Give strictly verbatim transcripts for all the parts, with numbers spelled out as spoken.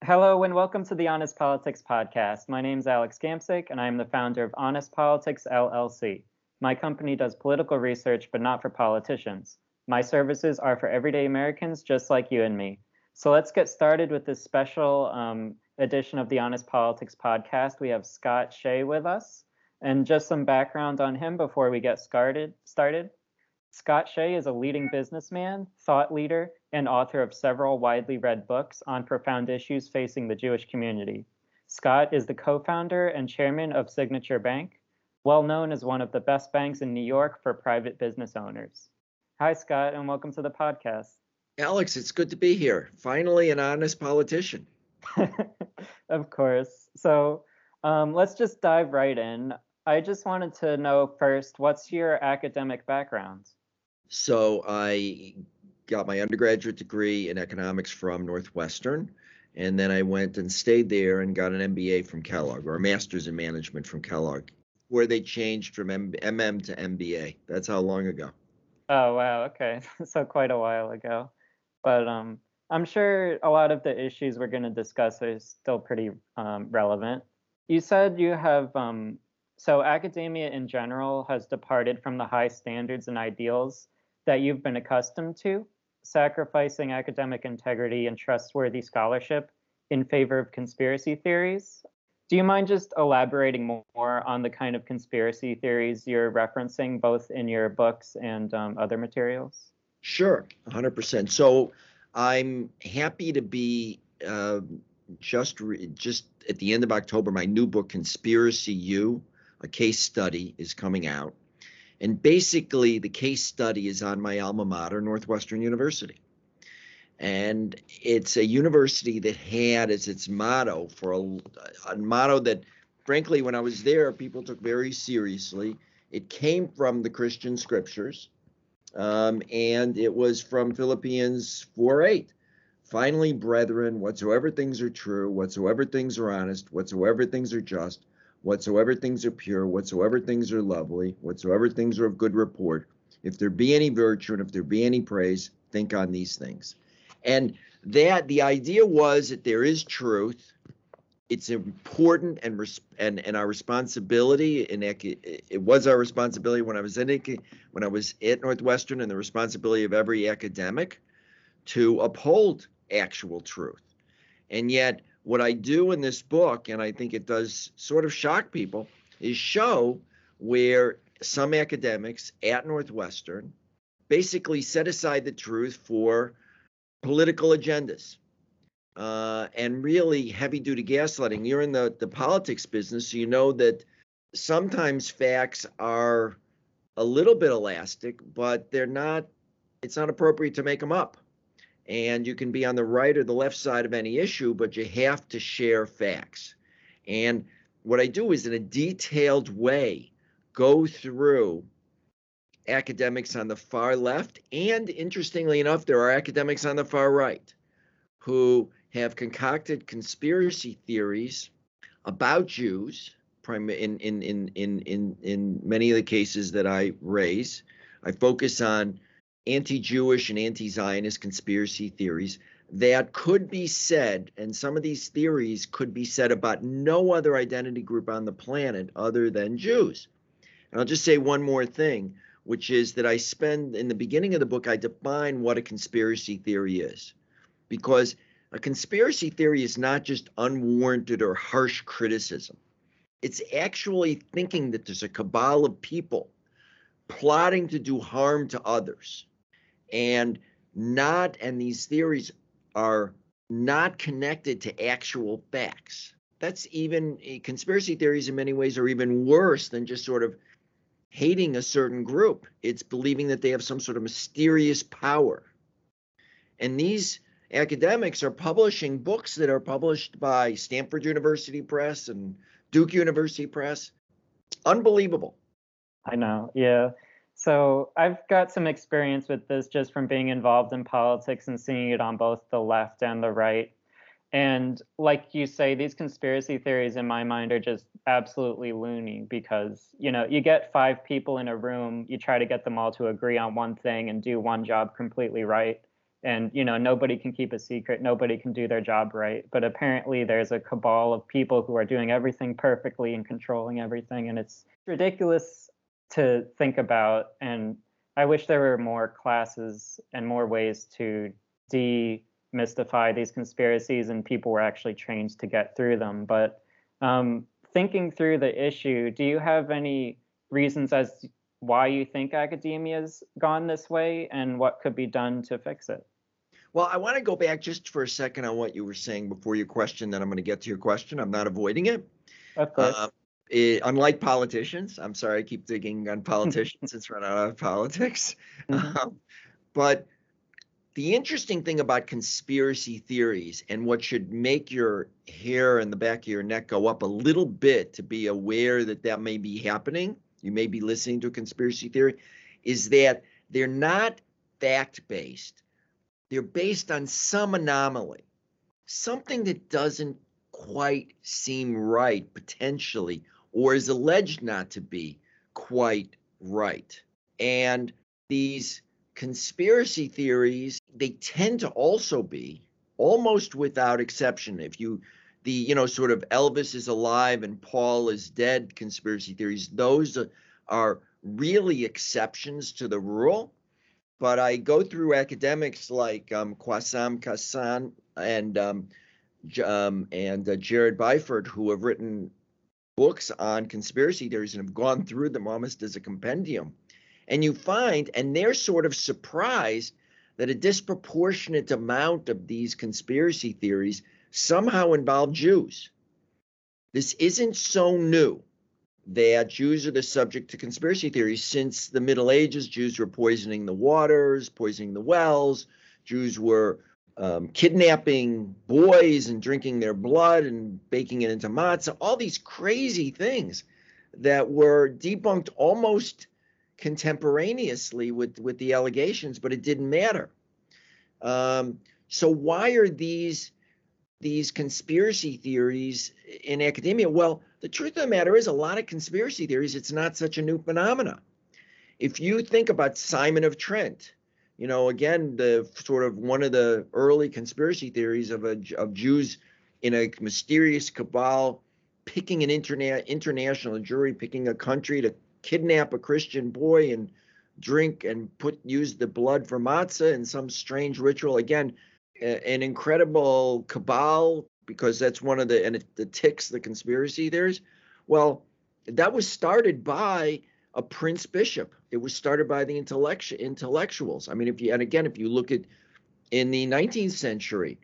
Hello and welcome to the Honest Politics podcast. My name is Alex Gamsick and I am the founder of Honest Politics, L L C. My company does political research, but not for politicians. My services are for everyday Americans just like you and me. So let's get started with this special um, edition of the Honest Politics podcast. We have Scott Shea with us, and just some background on him before we get started. started. Scott Shea is a leading businessman, thought leader, and author of several widely read books on profound issues facing the Jewish community. Scott is the co-founder and chairman of Signature Bank, well known as one of the best banks in New York for private business owners. Hi, Scott, and welcome to the podcast. Alex, it's good to be here. Finally, an honest politician. Of course. So um, let's just dive right in. I just wanted to know first, what's your academic background? So I got my undergraduate degree in economics from Northwestern, and then I went and stayed there and got an M B A from Kellogg, or a master's in management from Kellogg, where they changed from M M to M B A. That's how long ago. Oh, wow. Okay. So quite a while ago. But um, I'm sure a lot of the issues we're going to discuss are still pretty um, relevant. You said you have, um, so academia in general has departed from the high standards and ideals that you've been accustomed to, sacrificing academic integrity and trustworthy scholarship in favor of conspiracy theories. Do you mind just elaborating more on the kind of conspiracy theories you're referencing, both in your books and um, other materials? Sure, one hundred percent. So I'm happy to be uh, just re- just at the end of October, my new book, Conspiracy U, a case study, is coming out. And basically, the case study is on my alma mater, Northwestern University. And it's a university that had as its motto for a, a motto that, frankly, when I was there, people took very seriously. It came from the Christian scriptures, um, and it was from Philippians four eight. Finally, brethren, whatsoever things are true, whatsoever things are honest, whatsoever things are just, whatsoever things are pure, whatsoever things are lovely, whatsoever things are of good report, if there be any virtue and if there be any praise, think on these things. And that the idea was that there is truth. It's important and and and our responsibility. And it was our responsibility when I was in when I was at Northwestern, and the responsibility of every academic to uphold actual truth. And yet, what I do in this book, and I think it does sort of shock people, is show where some academics at Northwestern basically set aside the truth for political agendas uh, and really heavy-duty gaslighting. You're in the, the politics business, so you know that sometimes facts are a little bit elastic, but they're not, it's not appropriate to make them up. And you can be on the right or the left side of any issue, but you have to share facts. And what I do is, in a detailed way, go through academics on the far left, and interestingly enough, there are academics on the far right who have concocted conspiracy theories about Jews, in, in, in, in, in, in many of the cases that I raise. I focus on anti-Jewish and anti-Zionist conspiracy theories that could be said, and some of these theories could be said about no other identity group on the planet other than Jews. And I'll just say one more thing, which is that I spend, in the beginning of the book, I define what a conspiracy theory is. Because a conspiracy theory is not just unwarranted or harsh criticism. It's actually thinking that there's a cabal of people plotting to do harm to others. And not, and these theories are not connected to actual facts. That's even, conspiracy theories in many ways are even worse than just sort of hating a certain group. It's believing that they have some sort of mysterious power. And these academics are publishing books that are published by Stanford University Press and Duke University Press. Unbelievable. I know, yeah. So I've got some experience with this just from being involved in politics and seeing it on both the left and the right. And like you say, these conspiracy theories in my mind are just absolutely loony because, you know, you get five people in a room, you try to get them all to agree on one thing and do one job completely right. and you know nobody can keep a secret, nobody can do their job right. But apparently there's a cabal of people who are doing everything perfectly and controlling everything, and it's ridiculous to think about. And I wish there were more classes and more ways to demystify these conspiracies, and people were actually trained to get through them. But um, thinking through the issue, do you have any reasons as why you think academia's gone this way and what could be done to fix it? Well, I want to go back just for a second on what you were saying before your question, then I'm going to get to your question. I'm not avoiding it. Of course. Uh, it, unlike politicians, I'm sorry, I keep digging on politicians. It's run out of politics. Mm-hmm. Um, but the interesting thing about conspiracy theories, and what should make your hair in the back of your neck go up a little bit to be aware that that may be happening, you may be listening to a conspiracy theory, is that they're not fact-based. They're based on some anomaly, something that doesn't quite seem right, potentially, or is alleged not to be quite right. And these conspiracy theories, they tend to also be, almost without exception, if you, the, you know, sort of Elvis is alive and Paul is dead conspiracy theories, those are, are really exceptions to the rule. But I go through academics like um, Qassem Hassan and um, um, and uh, Jared Byford, who have written books on conspiracy theories and have gone through them almost as a compendium. And you find, and they're sort of surprised that a disproportionate amount of these conspiracy theories somehow involve Jews. This isn't so new that Jews are the subject to conspiracy theories. Since the Middle Ages, Jews were poisoning the waters, poisoning the wells. Jews were um, kidnapping boys and drinking their blood and baking it into matzah. All these crazy things that were debunked almost contemporaneously with, with the allegations, but it didn't matter. Um, so why are these these conspiracy theories in academia? Well, the truth of the matter is a lot of conspiracy theories, it's not such a new phenomena. If you think about Simon of Trent, you know, again, the sort of one of the early conspiracy theories of a, of Jews in a mysterious cabal picking an interna- international jury, picking a country to kidnap a Christian boy and drink and put use the blood for matzah in some strange ritual. Again, a, an incredible cabal, because that's one of the, and it, it ticks the conspiracy theories. Well, that was started by a prince bishop. It was started by the intellectu- intellectuals. I mean, if you, and again, if you look at in the nineteenth century,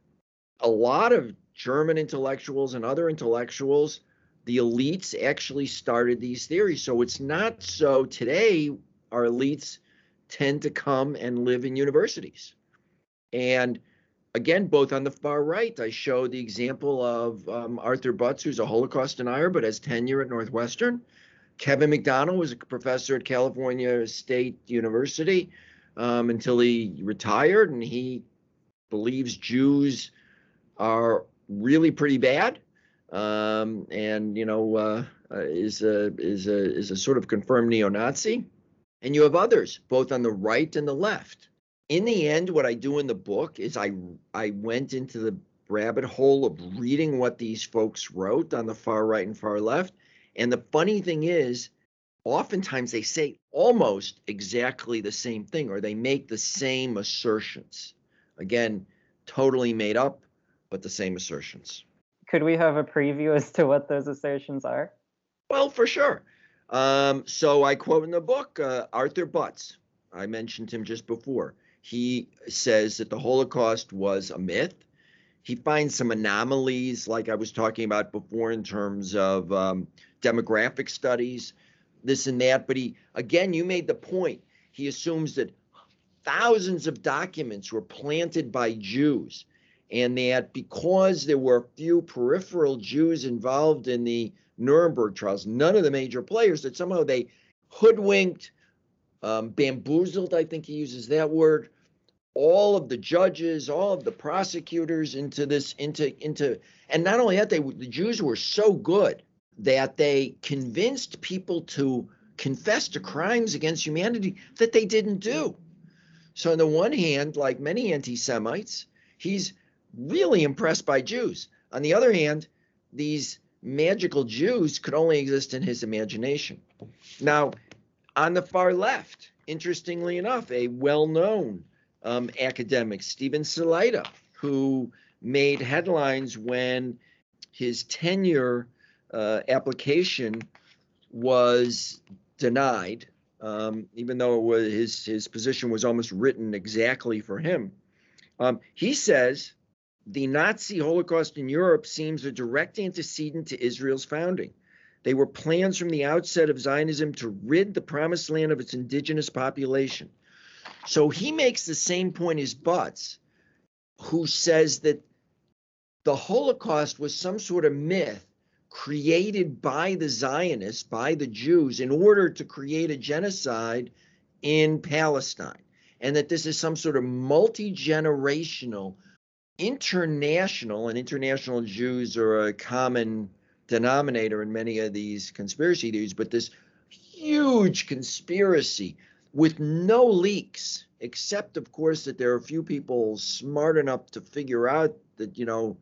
a lot of German intellectuals and other intellectuals, the elites actually started these theories. So it's not so today our elites tend to come and live in universities. And again, both on the far right, I show the example of um, Arthur Butz, who's a Holocaust denier, but has tenure at Northwestern. Kevin McDonald was a professor at California State University um, until he retired, and he believes Jews are really pretty bad. Um, and you know uh, uh, is a is a is a sort of confirmed neo-Nazi, and you have others both on the right and the left. In the end, what I do in the book is I I went into the rabbit hole of reading what these folks wrote on the far right and far left, and the funny thing is, oftentimes they say almost exactly the same thing, or they make the same assertions. Again, totally made up, but the same assertions. Could we have a preview as to what those assertions are? Well, for sure. Um, so I quote in the book uh, Arthur Butz. I mentioned him just before. He says that the Holocaust was a myth. He finds some anomalies, like I was talking about before, in terms of um, demographic studies, this and that. But he, again, you made the point. He assumes that thousands of documents were planted by Jews, and that because there were a few peripheral Jews involved in the Nuremberg trials, none of the major players, that somehow they hoodwinked, um, bamboozled, I think he uses that word, all of the judges, all of the prosecutors into this, into, into, and not only that, they, the Jews were so good that they convinced people to confess to crimes against humanity that they didn't do. So on the one hand, like many anti-Semites, he's really impressed by Jews. On the other hand, these magical Jews could only exist in his imagination. Now, on the far left, interestingly enough, a well-known um, academic, Stephen Salaita, who made headlines when his tenure uh, application was denied, um, even though it was his, his position was almost written exactly for him. Um, he says, the Nazi Holocaust in Europe seems a direct antecedent to Israel's founding. They were plans from the outset of Zionism to rid the promised land of its indigenous population. So he makes the same point as Butts, who says that the Holocaust was some sort of myth created by the Zionists, by the Jews, in order to create a genocide in Palestine, and that this is some sort of multi-generational, international, and international Jews are a common denominator in many of these conspiracy theories, but this huge conspiracy with no leaks, except, of course, that there are a few people smart enough to figure out that, you know,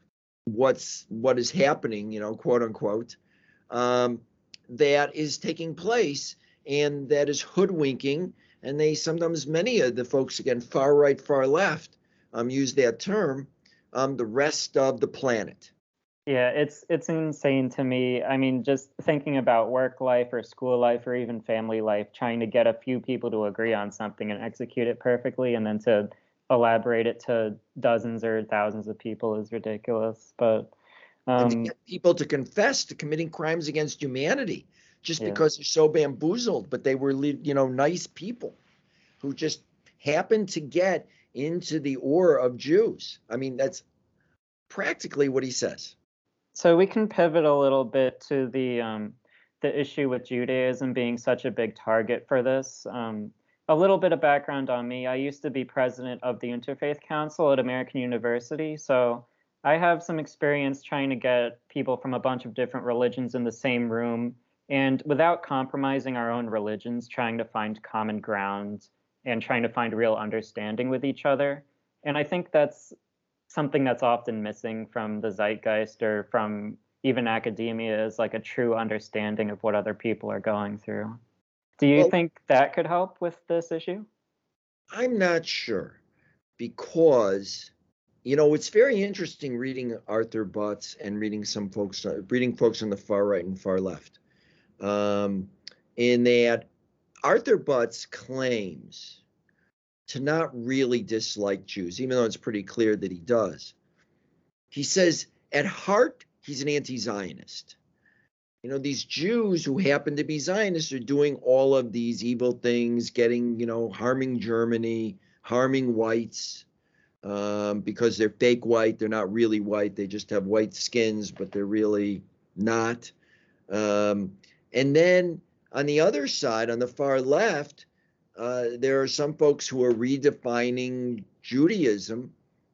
what's what is happening, you know, quote unquote, um, that is taking place and that is hoodwinking. And they sometimes, many of the folks, again, far right, far left, um, use that term, um, the rest of the planet. Yeah, it's it's insane to me. I mean, just thinking about work life or school life or even family life, trying to get a few people to agree on something and execute it perfectly, and then to elaborate it to dozens or thousands of people is ridiculous. But um, and to get people to confess to committing crimes against humanity just yeah. because they're so bamboozled, but they were, you know, nice people who just happened to get into the aura of Jews. I mean, that's practically what he says. So we can pivot a little bit to the um, the issue with Judaism being such a big target for this. Um, a little bit of background on me. I used to be president of the Interfaith Council at American University, so I have some experience trying to get people from a bunch of different religions in the same room, and without compromising our own religions, trying to find common ground and trying to find real understanding with each other. And I think that's something that's often missing from the zeitgeist or from even academia is like a true understanding of what other people are going through. Do you Well, think that could help with this issue? I'm not sure, because, you know, it's very interesting reading Arthur Butts and reading some folks, uh, reading folks on the far right and far left, um, in that Arthur Butts claims to not really dislike Jews, even though it's pretty clear that he does. He says, at heart, he's an anti-Zionist. You know, these Jews who happen to be Zionists are doing all of these evil things, getting, you know, harming Germany, harming whites, um, because they're fake white. They're not really white. They just have white skins, but they're really not. Um, and then on the other side, on the far left, Uh, there are some folks who are redefining Judaism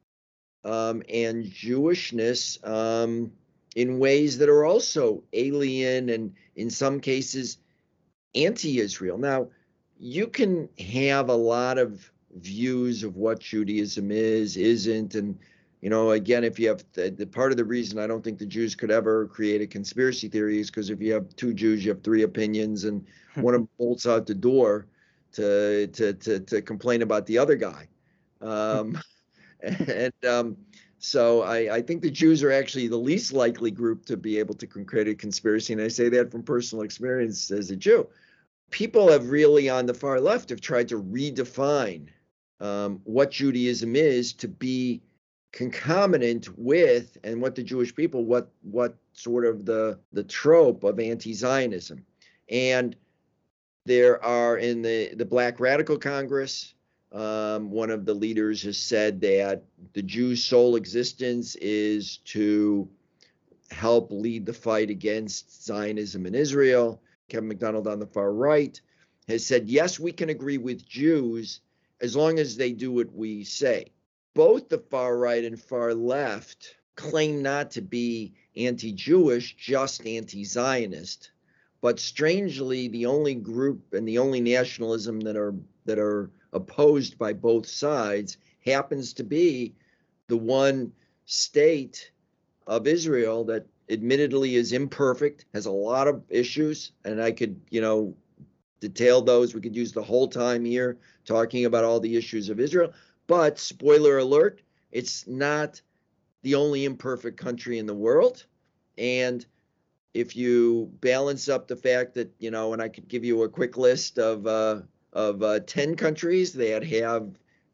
um, and Jewishness um, in ways that are also alien and, in some cases, anti-Israel. Now, you can have a lot of views of what Judaism is, isn't, and, you know, again, if you have the, the part of the reason I don't think the Jews could ever create a conspiracy theory is because if you have two Jews, you have three opinions, and one of them bolts out the door to to to to complain about the other guy, um, and um, so I, I think the Jews are actually the least likely group to be able to create a conspiracy, and I say that from personal experience as a Jew. People have really, on the far left, have tried to redefine um, what Judaism is to be concomitant with, and what the Jewish people, what what sort of the the trope of anti-Zionism. And there are, in the, the Black Radical Congress, um, one of the leaders has said that the Jews' sole existence is to help lead the fight against Zionism in Israel. Kevin McDonald on the far right has said, yes, we can agree with Jews as long as they do what we say. Both the far right and far left claim not to be anti-Jewish, just anti-Zionist. But strangely, the only group and the only nationalism that are that are opposed by both sides happens to be the one state of Israel that admittedly is imperfect, has a lot of issues, and I could, you know, detail those. We could use the whole time here talking about all the issues of Israel. But spoiler alert, it's not the only imperfect country in the world. And if you balance up the fact that, you know, and I could give you a quick list of uh, of uh, ten countries that have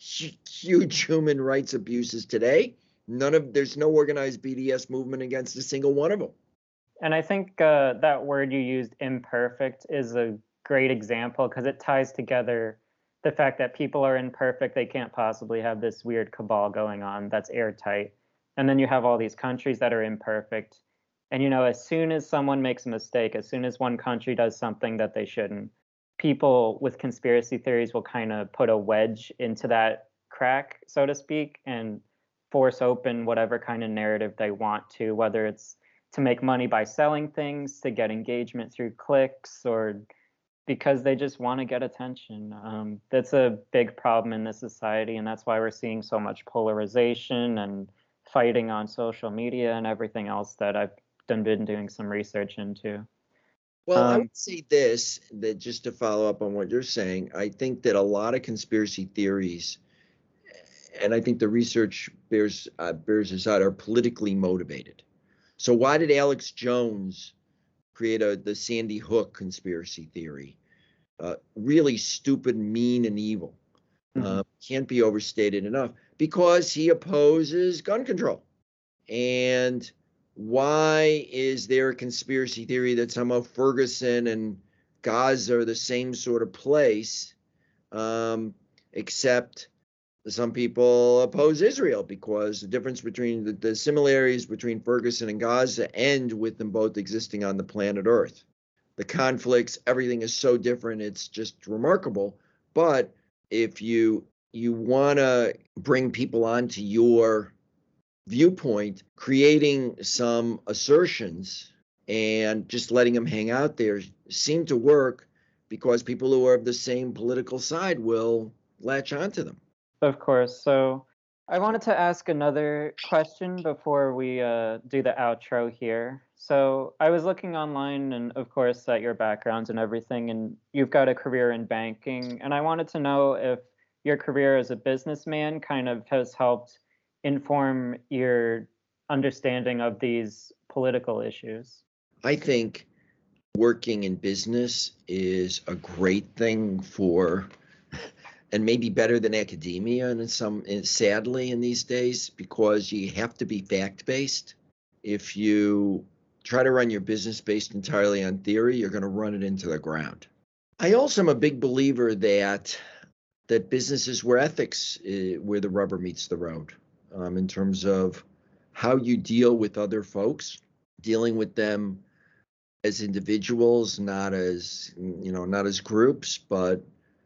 huge human rights abuses today, none of there's no organized B D S movement against a single one of them. And I think uh, that word you used, imperfect, is a great example because it ties together the fact that people are imperfect. They can't possibly have this weird cabal going on that's airtight. And then you have all these countries that are imperfect. And, you know, as soon as someone makes a mistake, as soon as one country does something that they shouldn't, people with conspiracy theories will kind of put a wedge into that crack, so to speak, and force open whatever kind of narrative they want to, whether it's to make money by selling things, to get engagement through clicks, or because they just want to get attention. Um, that's a big problem in this society, and that's why we're seeing so much polarization and fighting on social media and everything else that I've done, been doing some research into. Well, Um, I would say this, that just to follow up on what you're saying, I think that a lot of conspiracy theories, and I think the research bears uh, bears this out, are politically motivated. So why did Alex Jones create a, the Sandy Hook conspiracy theory? Uh, really stupid, mean, and evil. Mm-hmm. Uh, can't be overstated enough, because he opposes gun control. And why is there a conspiracy theory that somehow Ferguson and Gaza are the same sort of place, um, except some people oppose Israel because the difference between the, the similarities between Ferguson and Gaza end with them both existing on the planet Earth. The conflicts, everything is so different, it's just remarkable. But if you you want to bring people onto your viewpoint, creating some assertions and just letting them hang out there seem to work, because people who are of the same political side will latch onto them. Of course. So I wanted to ask another question before we uh, do the outro here. So I was looking online and, of course, at your backgrounds and everything, and you've got a career in banking. And I wanted to know if your career as a businessman kind of has helped inform your understanding of these political issues. I think working in business is a great thing for, and maybe better than academia, and some, and sadly in these days, because you have to be fact-based. If you try to run your business based entirely on theory, you're going to run it into the ground. I also am a big believer that that business is where ethics, uh, where the rubber meets the road, um, in terms of how you deal with other folks, dealing with them as individuals, not as, you know, not as groups, but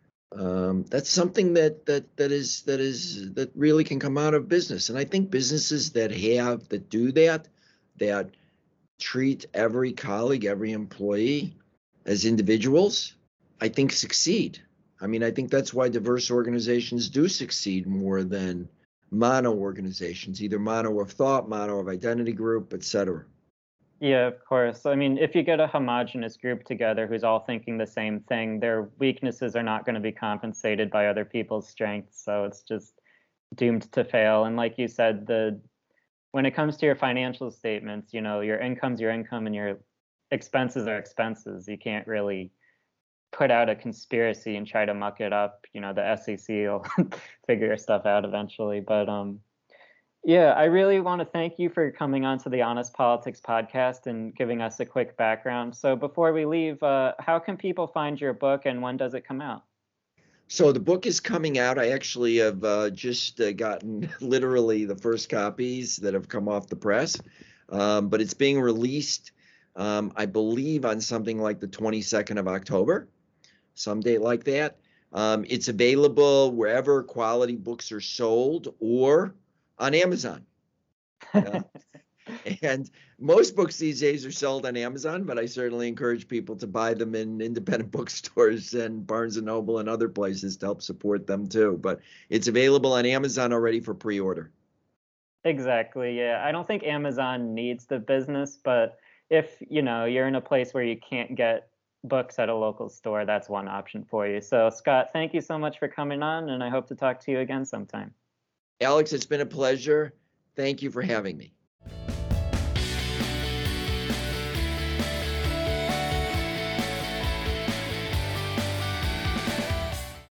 um, that's something that that that is that is that really can come out of business. And I think businesses that have that do that, that treat every colleague, every employee as individuals, I think succeed. I mean, I think that's why diverse organizations do succeed more than mono organizations, either mono of thought, mono of identity group, et cetera. Yeah, of course. I mean, if you get a homogenous group together who's all thinking the same thing, their weaknesses are not going to be compensated by other people's strengths. So it's just doomed to fail. And like you said, the when it comes to your financial statements, you know, your income's your income and your expenses are expenses. You can't really put out a conspiracy and try to muck it up. You know, the S E C will figure stuff out eventually. But um, yeah, I really want to thank you for coming on to the Honest Politics podcast and giving us a quick background. So before we leave, uh, how can people find your book and when does it come out? So the book is coming out. I actually have uh, just uh, gotten literally the first copies that have come off the press, um, but it's being released, um, I believe, on something like the twenty-second of October, some date like that. Um, it's available wherever quality books are sold or on Amazon. Uh, And most books these days are sold on Amazon, but I certainly encourage people to buy them in independent bookstores and Barnes and Noble and other places to help support them too. But it's available on Amazon already for pre-order. Exactly. Yeah. I don't think Amazon needs the business, but if, you know, you're in a place where you can't get books at a local store, that's one option for you. So, Scott, thank you so much for coming on, and I hope to talk to you again sometime. Alex, it's been a pleasure. Thank you for having me.